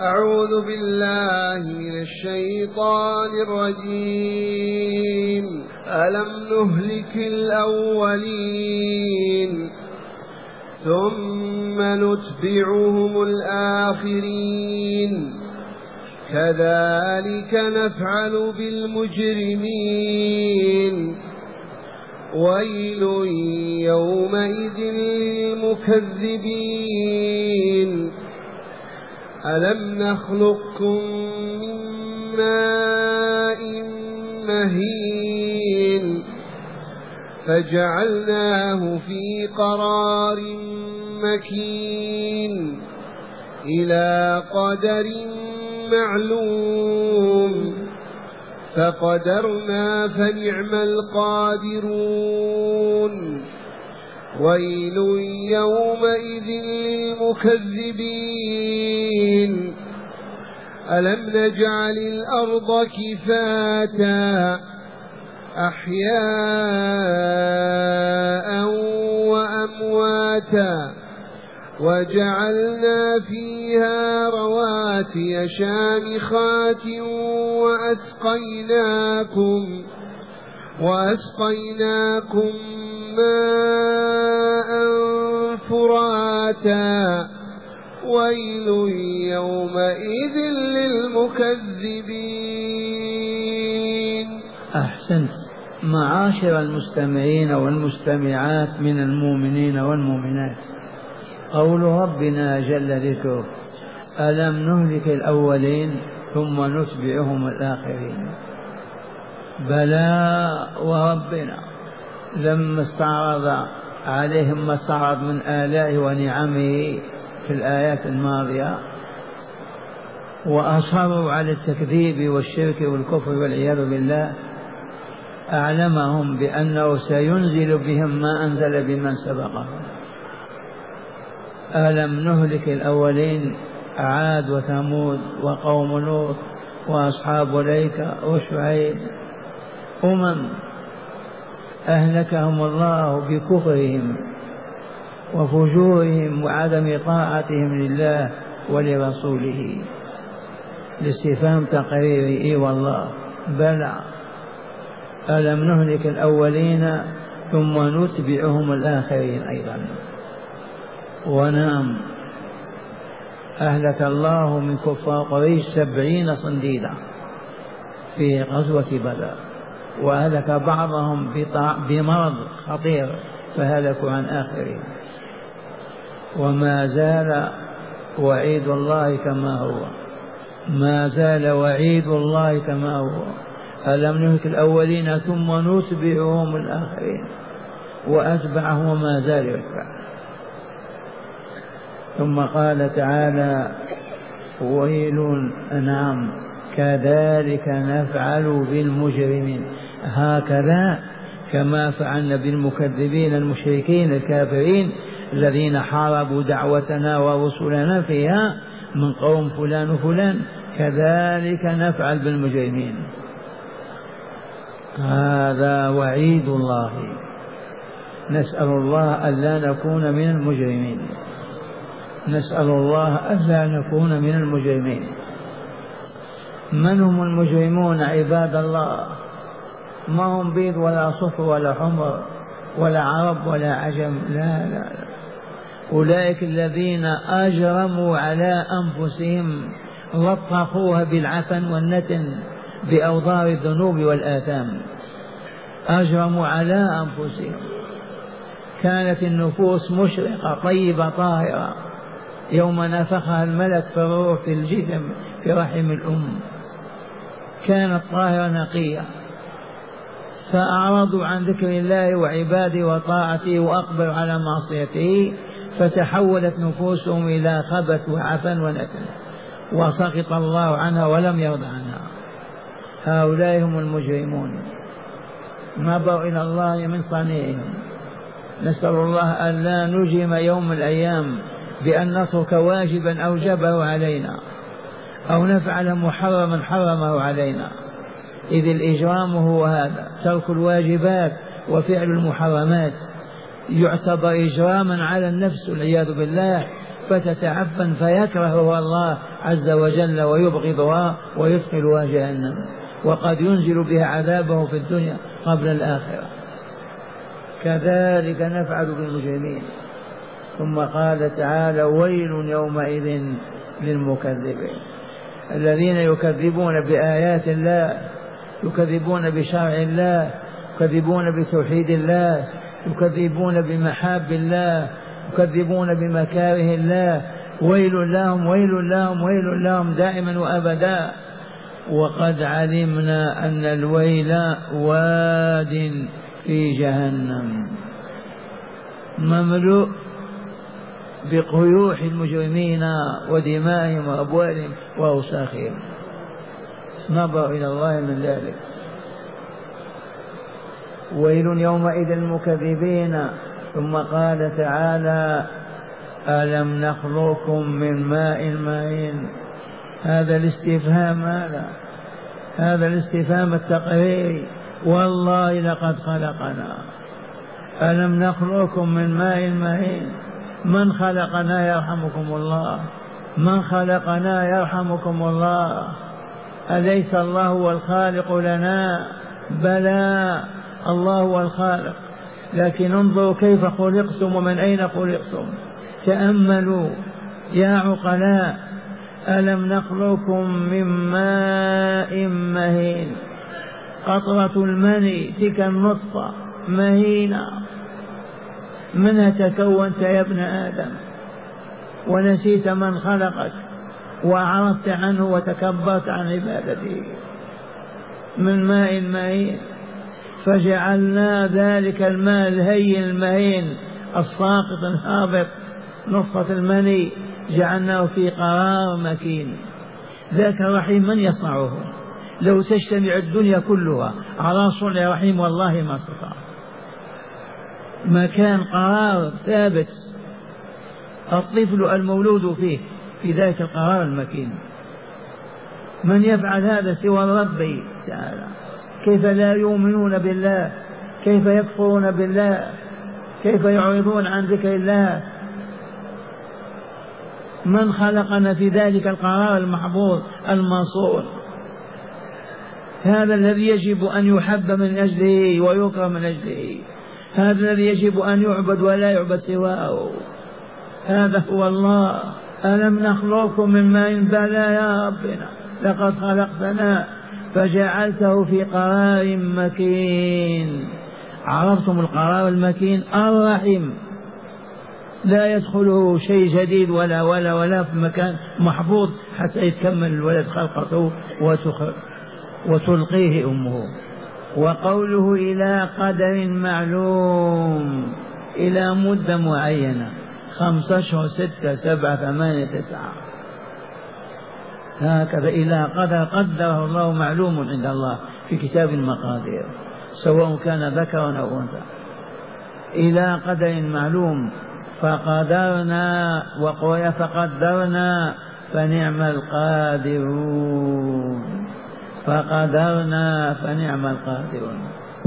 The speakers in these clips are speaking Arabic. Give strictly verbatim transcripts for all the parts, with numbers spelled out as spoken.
أعوذ بالله من الشيطان الرجيم. ألم نهلك الأولين ثم نتبعهم الآخرين كذلك نفعل بالمجرمين ويل يومئذ للمكذبين. ألم نخلقكم من ماء مهين فجعلناه في قرار مكين إلى قدر معلوم فقدرنا فنعم القادرون ويل يومئذ للمكذبين. ألم نجعل الأرض كفاتا أحياء وأمواتا وجعلنا فيها رواسي شامخات وأسقيناكم وأسقيناكم ماء فراتا ويل يومئذ للمكذبين. أحسنت. معاشر المستمعين والمستمعات من المؤمنين والمؤمنات، قول ربنا جل ذكره: ألم نهلك الأولين ثم نتبعهم الآخرين. بلى وربنا لما استعرض عليهم ما استعرض من آلائه ونعمه في الآيات الماضية وأصروا على التكذيب والشرك والكفر والعياذ بالله، أعلمهم بأنه سينزل بهم ما أنزل بمن سبقهم. ألم نهلك الأولين، عاد وثمود وقوم لوط وأصحاب الأيكة وشعيب، أمم أهلكهم الله بكفرهم وفجورهم وعدم طاعتهم لله ولرسوله. الاستفهام تقريري: إي والله، بلى. ألم نهلك الأولين ثم نتبعهم الآخرين أيضا. ونعم، أهلك الله من كفار قريش سبعين صنديدا في غزوة بدر، وأهلك بعضهم بمرض خطير فهلكوا عن آخرين. وما زال وعيد الله كما هو، ما زال وعيد الله كما هو. ألم نهلك الأولين ثم نتبعهم الآخرين، وأتبعهم وما زال يتبع. ثم قال تعالى: ويل، نعم، كذلك نفعل بالمجرمين. هكذا كما فعلنا بالمكذبين المشركين الكافرين الذين حاربوا دعوتنا ورسلنا فيها من قوم فلان وفلان، كذلك نفعل بالمجرمين. هذا وعيد الله، نسأل الله ألا نكون من المجرمين، نسأل الله ألا نكون من المجرمين. من هم المجرمون عباد الله؟ ما هم بيض ولا صفر ولا حمر ولا عرب ولا عجم، لا لا لا، أولئك الذين أجرموا على أنفسهم، لطخوها بالعفن والنتن بأوضار الذنوب والآثام، أجرموا على أنفسهم. كانت النفوس مشرقة طيبة طاهرة يوم نفخها الملك في الروح في الجسم في رحم الأم، كانت طاهرة نقية، فأعرضوا عن ذكر الله وعباده وطاعته وأقبلوا على معصيته، فتحولت نفوسهم إلى خبث وعفن ونتن، وسقط الله عنها ولم يرضى عنها. هؤلاء هم المجرمون، نظروا إلى الله من صنيعهم. نسأل الله أن لا نجرم يوم من الأيام بأن نترك واجبا أوجبه علينا أو نفعل محرما حرمه علينا، إذ الإجرام هو هذا، ترك الواجبات وفعل المحرمات، يعتبر إجراما على النفس والعياذ بالله، فتتعفن فيكرهها الله عز وجل ويبغضها ويدخلها جهنم، وقد ينزل بها عذابه في الدنيا قبل الآخرة. كذلك نفعل بالمجرمين. ثم قال تعالى: ويل يومئذ للمكذبين، الذين يكذبون بآيات الله، يكذبون بشرع الله، يكذبون بتوحيد الله، يكذبون بمحاب الله، يكذبون بمكاره الله. ويل لهم ويل لهم ويل لهم دائما وأبدا. وقد علمنا أن الويل واد في جهنم مملوء بقيوح المجرمين ودمائهم وأبوالهم وأوساخهم، نظروا إلى الله من ذلك. ويل يومئذ للمكذبين. ثم قال تعالى: ألم نخلقكم من ماء مهين. هذا الاستفهام هذا هذا الاستفهام التقريري، والله لقد خلقنا. ألم نخلقكم من ماء مهين. من خلقنا يرحمكم الله، من خلقنا يرحمكم الله. أليس الله هو الخالق لنا؟ بلى، الله هو الخالق، لكن انظروا كيف خلقتم ومن أين خلقتم. تأملوا يا عقلاء. ألم نخلقكم من ماء مهين، قطرة المني، تلك النطفة مهينة، منها تكونت يا ابن آدم، ونسيت من خلقك وأعرضت عنه وتكبرت عن عبادته. من ماء مهين، فجعلنا ذلك الماء الهين المهين الساقط الهابط، نطفة المني، جعلناه في قرار مكين. ذاك الرحيم من يصنعه؟ لو تجتمع الدنيا كلها على صنع رحيم والله ما استطاع. مكان قرار ثابت، الطفل المولود فيه في ذلك القرار المكين. من يفعل هذا سوى الرب تعالى؟ كيف لا يؤمنون بالله؟ كيف يكفرون بالله؟ كيف يعرضون عن ذكر الله؟ من خلقنا في ذلك القرار المحفوظ المنصور؟ هذا الذي يجب أن يحب من أجله ويكرم من أجله، هذا الذي يجب أن يعبد ولا يعبد سواه. هذا هو الله. ألم نخلقكم من ماء؟ بلى يا ربنا، لقد خلقتنا فجعلته في قرار مكين. عرفتم القرار المكين؟ الرحم لا يدخله شيء جديد ولا ولا ولا في مكان محفوظ حتى يتكمل الولد خلقته وتلقيه أمه. وقوله إلى قدر معلوم، إلى مدة معينة، خمسة أشهر ستة سبعة ثمانية تسعة، هكذا إلى قدر قدره الله معلوم عند الله في كتاب المقادير، سواء كان ذكرا أو أنثى. إلى قدر معلوم، فقدرنا وقوي فقدرنا فنعم القادرون، فقدرنا فنعم القادرون.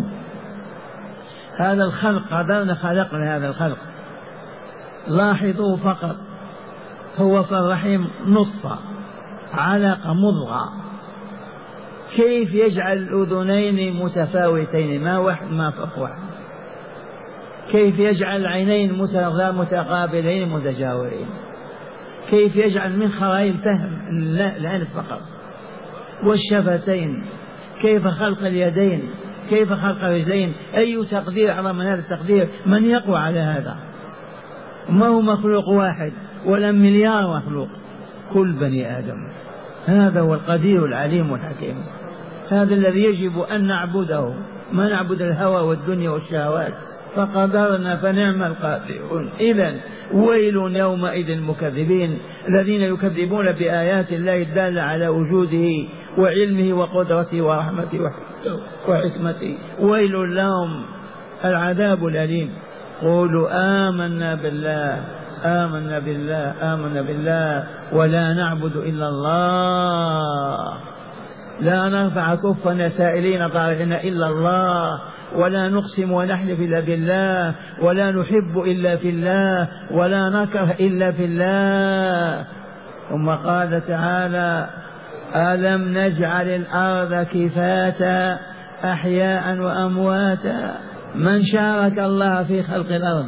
هذا الخلق قدرنا، خلقنا هذا الخلق. لاحظوا فقط، هو في الرحم نطفة علقة مضغة، كيف يجعل الأذنين متفاوتين، ما واحد ما فوق واحد، كيف يجعل العينين متقابلين متجاورين، كيف يجعل من خرائم فهم الأنف فقط، والشفتين، كيف خلق اليدين، كيف خلق الرجلين. أي تقدير أعظم من هذا التقدير؟ من يقوى على هذا؟ ما هو مخلوق واحد ولا مليار مخلوق، كل بني آدم. هذا هو القدير العليم الحكيم، هذا الذي يجب أن نعبده، ما نعبد الهوى والدنيا والشهوات. فقدرنا فنعم القادرون. إذن ويل يومئذ المكذبين، الذين يكذبون بآيات الله الدالة على وجوده وعلمه وقدرته ورحمته وحكمته. ويل لهم، العذاب الأليم. قولوا آمنا بالله آمنا بالله آمنا بالله ولا نعبد إلا الله لا نرفع كفنا سائلين طارحين إلا الله، ولا نقسم ونحلف إلا بالله، ولا نحب إلا في الله، ولا نكره إلا في الله. ثم قال تعالى: ألم نجعل الأرض كفاتا أحياء وأمواتا. من شارك الله في خلق الأرض؟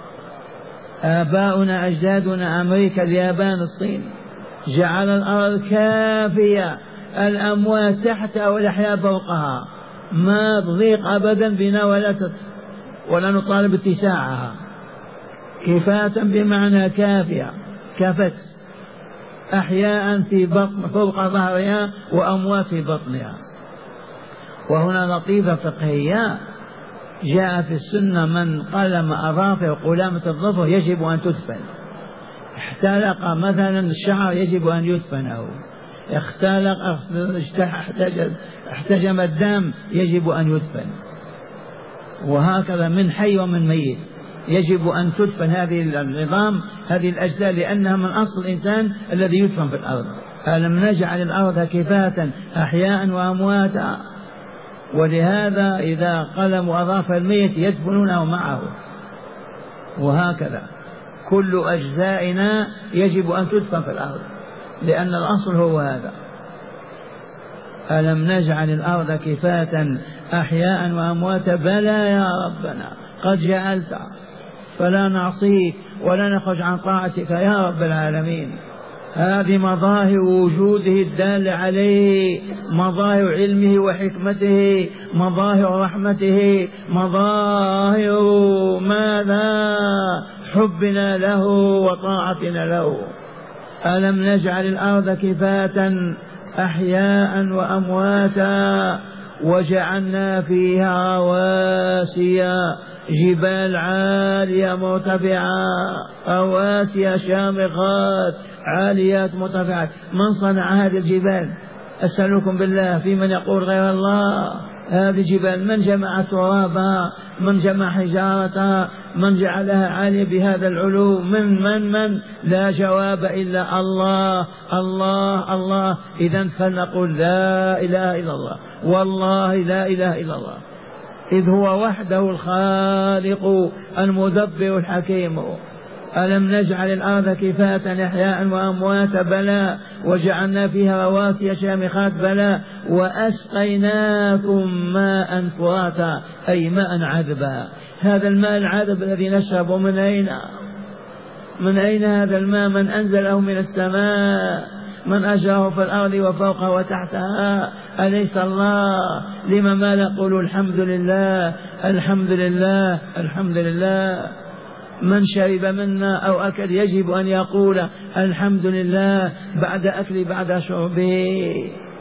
آباؤنا أجدادنا، أمريكا، اليابان، الصين. جعل الأرض كافية، الأموات تحتها والأحياء فوقها، ما تضيق أبدا بنا ولا تت... ولا نطالب اتساعها. كفاة بمعنى كافية، كفت، أحياء في بطن فوق ظهرها وأموات في بطنها. وهنا لطيفة فقهية جاء في السنة: من قلم أظافر قلامة الظفر يجب أن تدفن. احتلق مثلا الشعر يجب أن يدفنه. اختلق احتجم, احتجم الدم يجب أن يدفن. وهكذا من حي ومن ميت يجب أن تدفن هذه العظام، هذه الأجزاء، لأنها من أصل الإنسان الذي يدفن في الأرض. ألم نجعل الأرض كفاة أحياء وأمواتا. ولهذا إذا قلموا أظافر الميت يدفنونه معه. وهكذا كل أجزائنا يجب أن تدفن في الأرض، لأن الأصل هو هذا. ألم نجعل الأرض كفاة أحياء وأمواتا. بلى يا ربنا قد جعلت، فلا نعصيك ولا نخرج عن طاعتك يا رب العالمين. هذه مظاهر وجوده الدال عليه، مظاهر علمه وحكمته، مظاهر رحمته، مظاهر ماذا؟ حبنا له وطاعتنا له. ألم نجعل الأرض كفاة أحياء وأمواتا وجعلنا فيها رواسي جبال عالية مرتفعة، رواسي شامخات عاليات مرتفعات. من صنع هذه الجبال؟ أسألكم بالله، في من يقول غير الله؟ هذه الجبال من جمع ترابها؟ من جمع حجارتها؟ من جعلها عالية بهذا العلو؟ من من من لا جواب إلا الله الله الله. إذن فلنقول لا إله إلا الله، والله لا إله إلا الله، إذ هو وحده الخالق المدبر الحكيم. ألم نجعل الأرض كفاة أحياء وأمواتا. بلى. وجعلنا فيها رواسي شامخات. بلى. وأسقيناكم ماء فراتا، أي ماء عذبا. هذا الماء العذب الذي نشرب من أين؟ من أين هذا الماء؟ من أنزله من السماء؟ من أجره في الأرض وفوقها وتحتها؟ أليس الله؟ لما ما نقول الحمد لله الحمد لله الحمد لله؟ من شرب منا أو أكل يجب أن يقول الحمد لله بعد أكل بعد شربه.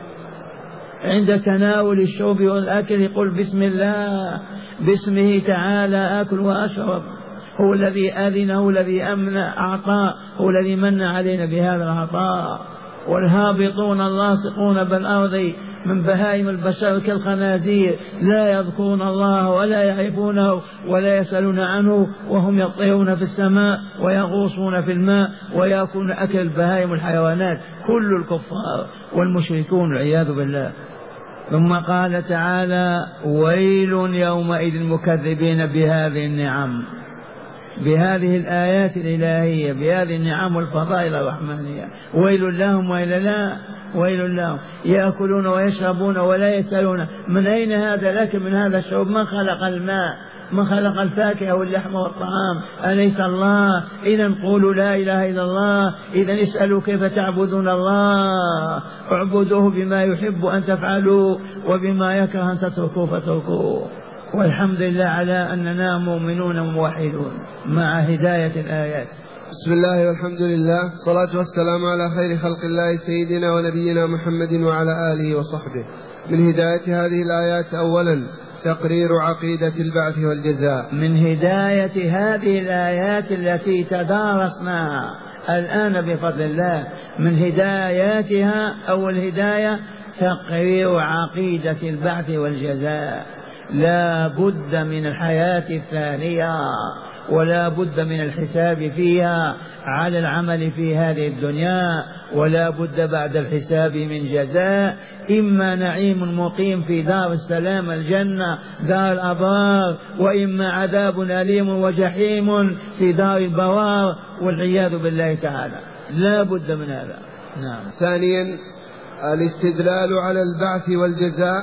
عند تناول الشرب والأكل يقول بسم الله، باسمه تعالى آكل وأشرب. هو الذي آذن، هو الذي أمن أعطى، هو الذي من علينا بهذا العطاء. والهابطون اللاصقون بالأرض من بهائم البشر كالخنازير لا يذكرون الله ولا يعرفونه ولا يسألون عنه، وهم يطيرون في السماء ويغوصون في الماء ويأكلون أكل البهائم الحيوانات. كل الكفار والمشركون والعياذ بالله. ثم قال تعالى: ويل يومئذ المكذبين بهذه النعم، بهذه الآيات الإلهية، بهذه النعم والفضائل الرحمانية. ويل لهم ويل لا ويل لهم. يأكلون ويشربون ولا يسألون من أين هذا لك من هذا الشرب؟ من خلق الماء؟ من خلق الفاكهة واللحم والطعام؟ أليس الله؟ إذا قولوا لا إله إلا الله. إذا اسألوا كيف تعبدون الله، اعبدوه بما يحب أن تفعلوا وبما يكره أن تتركوا فتركوه. والحمد لله على أننا مؤمنون موحدون مع هداية الآيات. بسم الله والحمد لله، الصلاة والسلام على خير خلق الله سيدنا ونبينا محمد وعلى آله وصحبه. من هداية هذه الآيات: أولا تقرير عقيدة البعث والجزاء. من هداية هذه الآيات التي تدارسناها الآن بفضل الله، من هداياتها أو الهداية تقرير عقيدة البعث والجزاء. لا بد من الحياة الثانية ولا بد من الحساب فيها على العمل في هذه الدنيا، ولا بد بعد الحساب من جزاء، إما نعيم مقيم في دار السلام الجنة دار الأبرار، وإما عذاب أليم وجحيم في دار البوار والعياذ بالله تعالى، لا بد من هذا. نعم. ثانيا الاستدلال على البعث والجزاء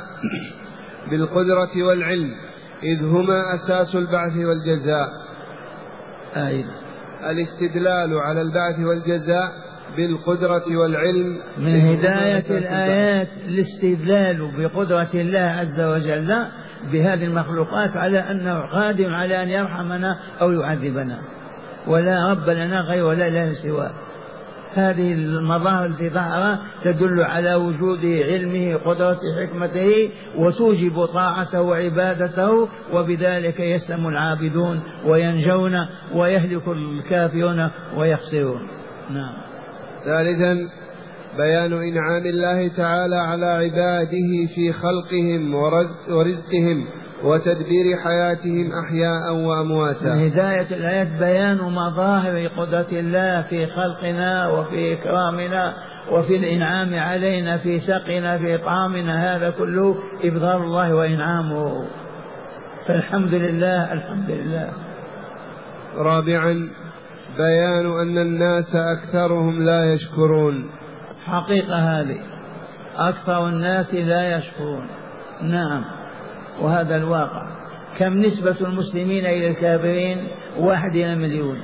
بالقدرة والعلم، إذ هما أساس البعث والجزاء. أيضا الاستدلال على البعث والجزاء بالقدرة والعلم من هداية الآيات الاستدلال بقدرة الله عز وجل بهذه المخلوقات على أنه قادر على أن يرحمنا أو يعذبنا، ولا رب لنا غير ولا إله سواه. هذه المظاهر التي ظهر تدل على وجود علمه قدرته حكمته، وتوجب طاعته وعبادته، وبذلك يسلم العابدون وينجون ويهلك الكافرون ويخسرون. نعم. ثالثا بيان إنعام الله تعالى على عباده في خلقهم ورزقهم وتدبير حياتهم أحياء وأمواتا. من هداية الآيات بيان مظاهر قدرة الله في خلقنا وفي إكرامنا وفي الإنعام علينا في سقنا في طعامنا، هذا كله إبذال الله وإنعامه، فالحمد لله الحمد لله. رابعا بيان أن الناس أكثرهم لا يشكرون. حقيقة هذه أكثر الناس لا يشكرون. نعم، وهذا الواقع. كم نسبة المسلمين إلى الكافرين؟ واحد إلى مليون،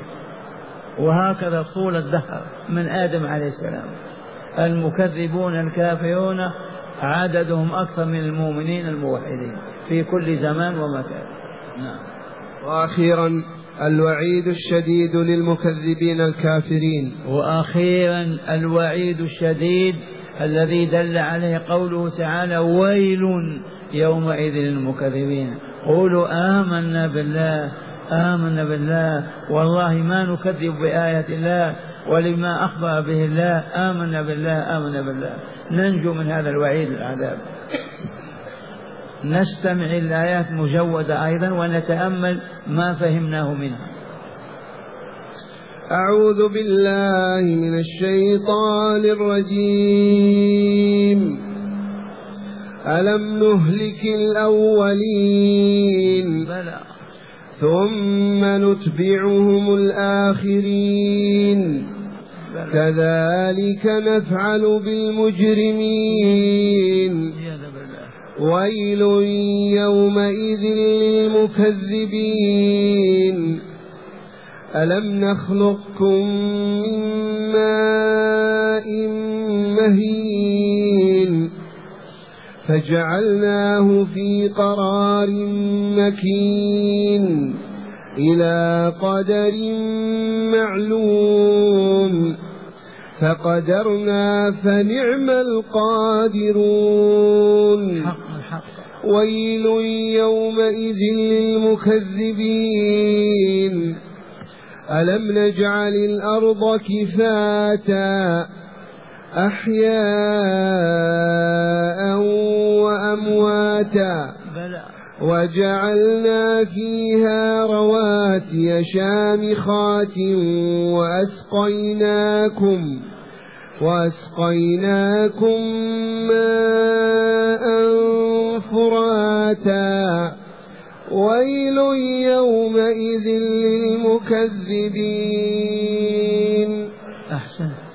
وهكذا طول الدهر من آدم عليه السلام. المكذبون الكافرون عددهم أكثر من المؤمنين الموحدين في كل زمان ومكان. نعم. وأخيرا الوعيد الشديد للمكذبين الكافرين. وأخيرا الوعيد الشديد الذي دل عليه قوله تعالى: ويل يومئذ للمكذبين. قولوا آمنا بالله آمنا بالله، والله ما نكذب بآية الله ولما أخبر به الله، آمنا بالله آمنا بالله، ننجو من هذا الوعيد العذاب. نستمع الآيات مجودة أيضا ونتأمل ما فهمناه منها. أعوذ بالله من الشيطان الرجيم. ألم نهلك الأولين بلى. ثم نتبعهم الآخرين بلى. كذلك نفعل بالمجرمين. ويل يومئذ للمكذبين. ألم نخلقكم من ماء مهين فجعلناه في قرار مكين إلى قدر معلوم فقدرنا فنعم القادرون. ويل يومئذ للمكذبين. ألم نجعل الأرض كفاتا أحياء وأمواتا وجعلنا فيها رواسي شامخات وأسقيناكم وأسقيناكم ماء فراتا. ويل يومئذ للمكذبين. أحسن.